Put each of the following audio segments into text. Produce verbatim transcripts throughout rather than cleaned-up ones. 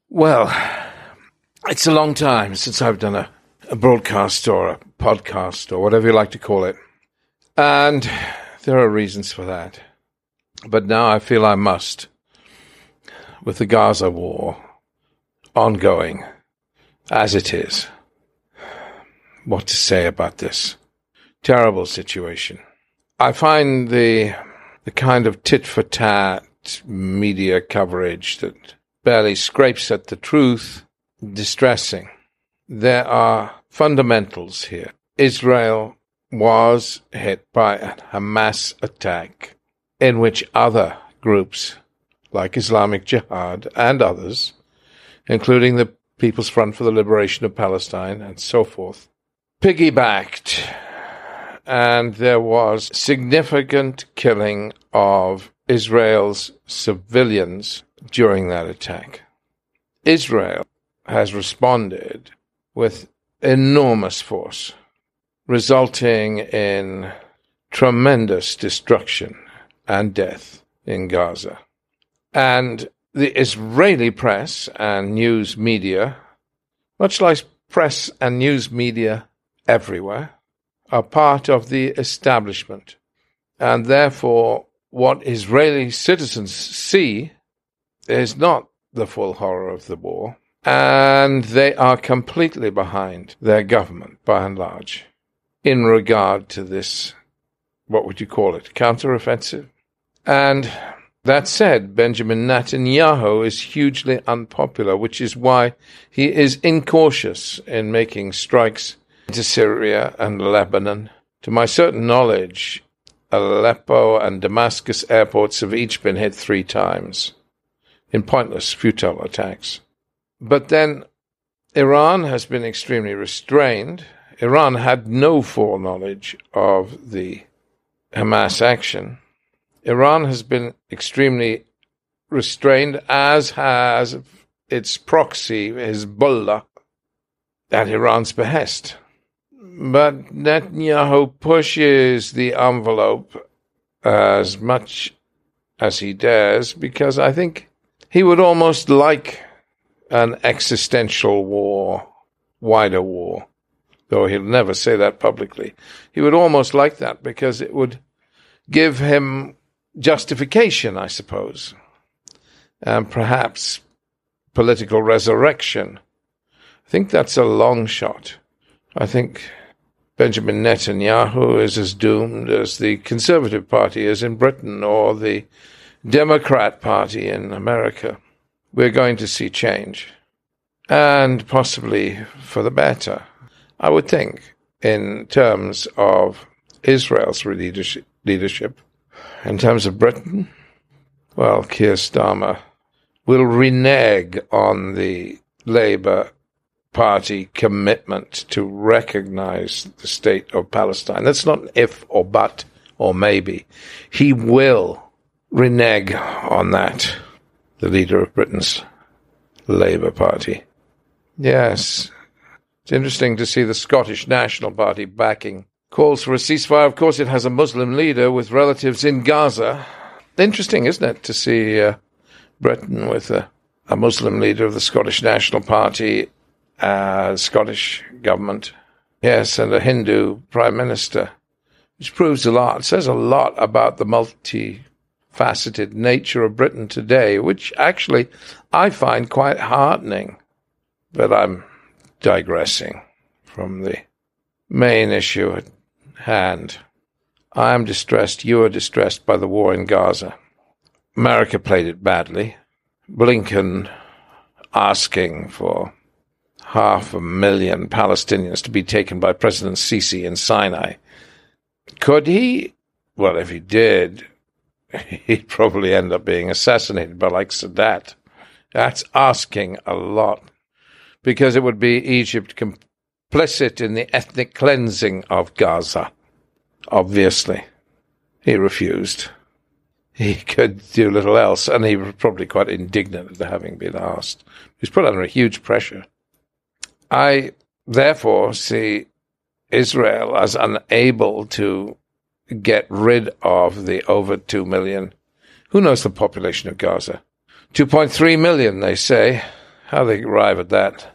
Well, it's a long time since I've done a, a broadcast or a podcast or whatever you like to call it. And there are reasons for that. But now I feel I must. With the Gaza war ongoing, as it is. What to say about this terrible situation? I find the the kind of tit-for-tat media coverage that barely scrapes at the truth distressing. There are fundamentals here. Israel was hit by a Hamas attack in which other groups like Islamic Jihad and others, including the People's Front for the Liberation of Palestine and so forth, piggybacked, and there was significant killing of Israel's civilians during that attack. Israel has responded with enormous force, resulting in tremendous destruction and death in Gaza. And the Israeli press and news media, much like press and news media everywhere, are part of the establishment. And therefore, what Israeli citizens see is not the full horror of the war, and they are completely behind their government, by and large, in regard to this, what would you call it, counteroffensive? And that said, Benjamin Netanyahu is hugely unpopular, which is why he is incautious in making strikes into Syria and Lebanon. To my certain knowledge, Aleppo and Damascus airports have each been hit three times in pointless, futile attacks. But then Iran has been extremely restrained. Iran had no foreknowledge of the Hamas action. Iran has been extremely restrained, as has its proxy, Hezbollah, at Iran's behest. But Netanyahu pushes the envelope as much as he dares, because I think he would almost like an existential war, wider war, though he'll never say that publicly. He would almost like that because it would give him justification, I suppose, and perhaps political resurrection. I think that's a long shot. I think Benjamin Netanyahu is as doomed as the Conservative Party is in Britain or the Democrat Party in America. We're going to see change, and possibly for the better, I would think, in terms of Israel's leadership. leadership. In terms of Britain, well, Keir Starmer will renege on the Labour Party commitment to recognize the state of Palestine. That's not an if or but or maybe. He will renege on that, the leader of Britain's Labour Party. Yes, it's interesting to see the Scottish National Party backing calls for a ceasefire. Of course, it has a Muslim leader with relatives in Gaza. Interesting, isn't it, to see uh, Britain with a, a Muslim leader of the Scottish National Party, uh, Scottish government, yes, and a Hindu prime minister, which proves a lot. It says a lot about the multifaceted nature of Britain today, which actually I find quite heartening. But I'm digressing from the main issue at hand. I am distressed, you are distressed by the war in Gaza. America played it badly. Blinken asking for half a million Palestinians to be taken by President Sisi in Sinai. Could he? Well, if he did, he'd probably end up being assassinated by like Sadat. That's asking a lot, because it would be Egypt complicit in the ethnic cleansing of Gaza. Obviously, he refused. He could do little else, and he was probably quite indignant at having been asked. He was put under a huge pressure. I, therefore, see Israel as unable to get rid of the over two million. Who knows the population of Gaza? two point three million, they say, How they arrive at that,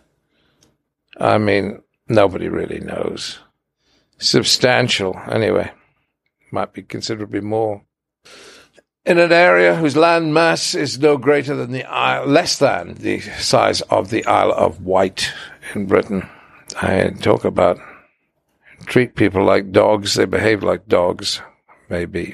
I mean, nobody really knows. Substantial, anyway. Might be considerably more. In an area whose land mass is no greater than the Isle, less than the size of the Isle of Wight in Britain. I talk about treat people like dogs, they behave like dogs, maybe.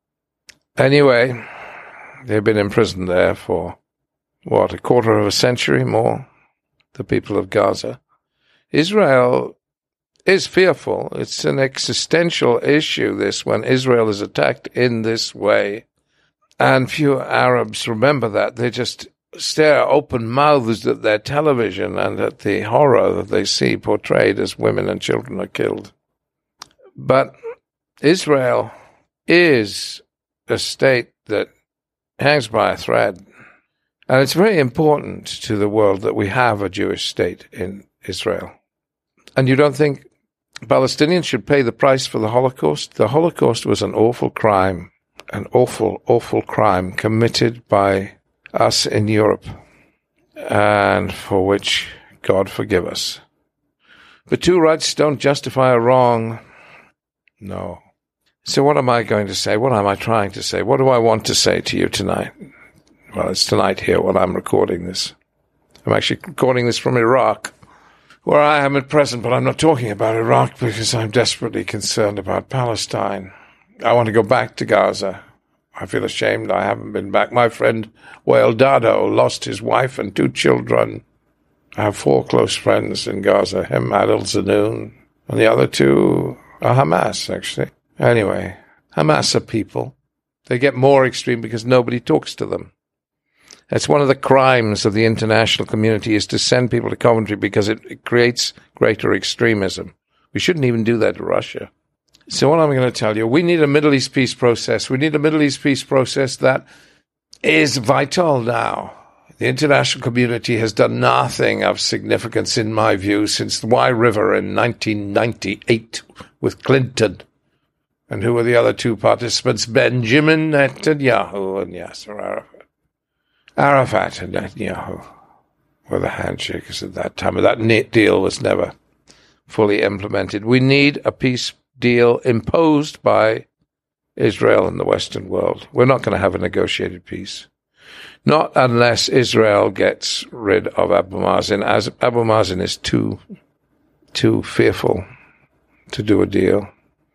Anyway, they've been imprisoned there for, what, a quarter of a century more, the people of Gaza. Israel is fearful. It's an existential issue, this, when Israel is attacked in this way. And few Arabs remember that. They just stare open-mouthed at their television and at the horror that they see portrayed as women and children are killed. But Israel is a state that hangs by a thread. And it's very important to the world that we have a Jewish state in Israel. And you don't think Palestinians should pay the price for the Holocaust? The Holocaust was an awful crime. An awful, awful crime committed by us in Europe, and for which God forgive us. But two rights don't justify a wrong. No. So what am I going to say? What am I trying to say? What do I want to say to you tonight? Well, it's tonight here when I'm recording this. I'm actually recording this from Iraq, where I am at present, but I'm not talking about Iraq because I'm desperately concerned about Palestine. I want to go back to Gaza. I feel ashamed I haven't been back. My friend Wael Dado lost his wife and two children. I have four close friends in Gaza, him, Adel Zanoun, and the other two are Hamas, actually. Anyway, Hamas are people. They get more extreme because nobody talks to them. That's one of the crimes of the international community, is to send people to Coventry because it, it creates greater extremism. We shouldn't even do that to Russia. So what I'm going to tell you, we need a Middle East peace process. We need a Middle East peace process that is vital now. The international community has done nothing of significance, in my view, since the Wye River in nineteen ninety-eight with Clinton. And who were the other two participants? Benjamin Netanyahu and Yasser Arafat. Arafat and Netanyahu were the handshakers at that time. But that deal was never fully implemented. We need a peace deal imposed by Israel and the Western world. We're not going to have a negotiated peace. Not unless Israel gets rid of Abu Mazen, as Abu Mazen is too, too fearful to do a deal.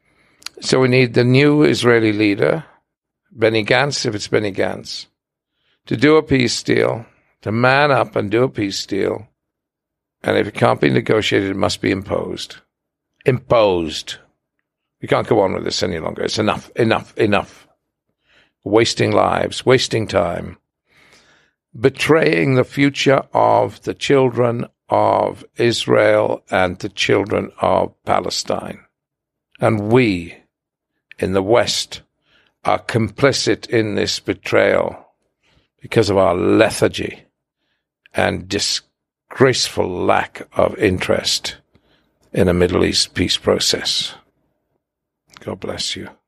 So we need the new Israeli leader, Benny Gantz, if it's Benny Gantz, to do a peace deal, to man up and do a peace deal. And if it can't be negotiated, it must be imposed. Imposed. We can't go on with this any longer. It's enough, enough, enough. Wasting lives, wasting time. Betraying the future of the children of Israel and the children of Palestine. And we, in the West, are complicit in this betrayal because of our lethargy and disgraceful lack of interest in a Middle East peace process. God bless you.